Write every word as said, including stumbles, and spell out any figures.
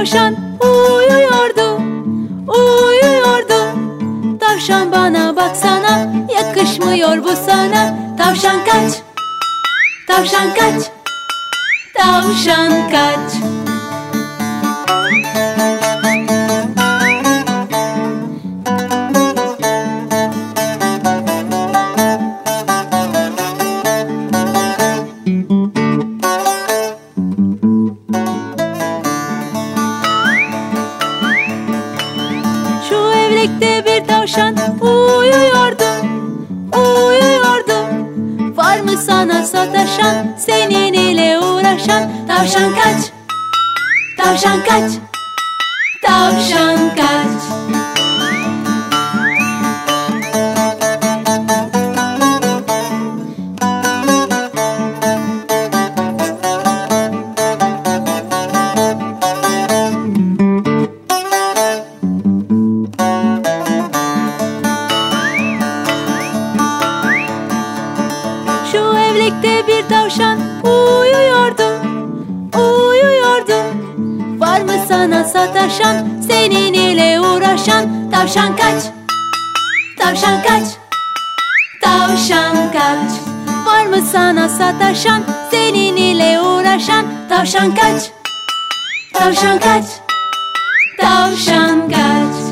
tavşan uyuyordu, uyuyordu. Tavşan bana baksana, yakışmıyor bu sana. Tavşan kaç, tavşan kaç, tavşan kaç. Şu evrekte bir tavşan uyuyordu, uyuyordu. Var mı sana sataşan, senin ile uğraşan? Tavşan kaç, tavşan kaç, tavşan kaç. Şu evrekte bir tavşan uyuyordu, uyuyordu. Var mı sana sataşan, senin ile uğraşan? Tavşan kaç, tavşan kaç, tavşan kaç. Var mı sana sataşan, senin ile uğraşan? Tavşan kaç, tavşan kaç, tavşan kaç.